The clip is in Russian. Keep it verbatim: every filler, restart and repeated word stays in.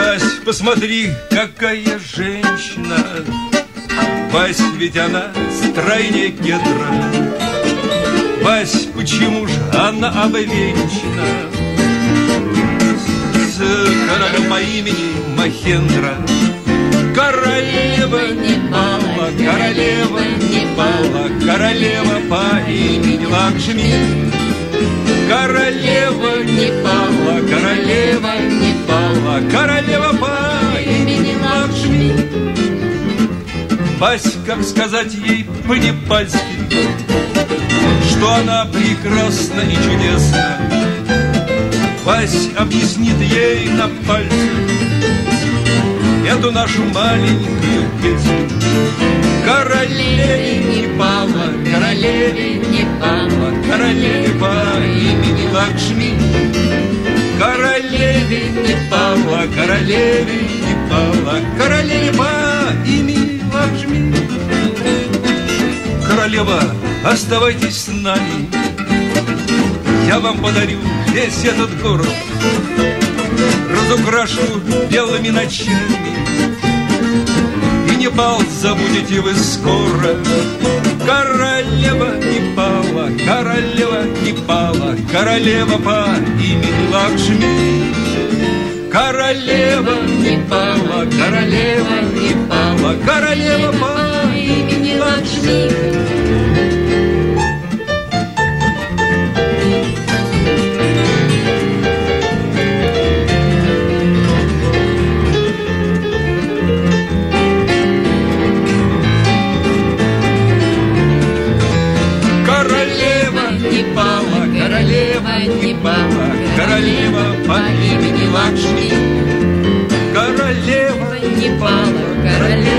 Вась, посмотри, какая женщина. Вась, ведь она стройнее кедра. Вась, почему же она обвенчана с королем по имени Махендра? Королева не пала, королева не пала, королева по имени Лакшми. Королева не пала, королева не пала, королева по имени Лакшми. Вась, как сказать ей по-непальски, что она прекрасна и чудесна. Вась объяснит ей на пальце эту нашу маленькую песню. Королеве не пала, королеве не пала, королеве по имени Лакшми. Королеве не пала, королеве не пала, королеве по имени Лакшми. Королева, оставайтесь с нами, я вам подарю весь этот город, разукрашу белыми ночами, и Непал забудете вы скоро. Королева не пала, королева не пала, королева по имени Лакшми. Королева не пала, королева не пала, королева по имени Лакшми. Королева не пала, королева по имени Лакшми. Королева не пала, королева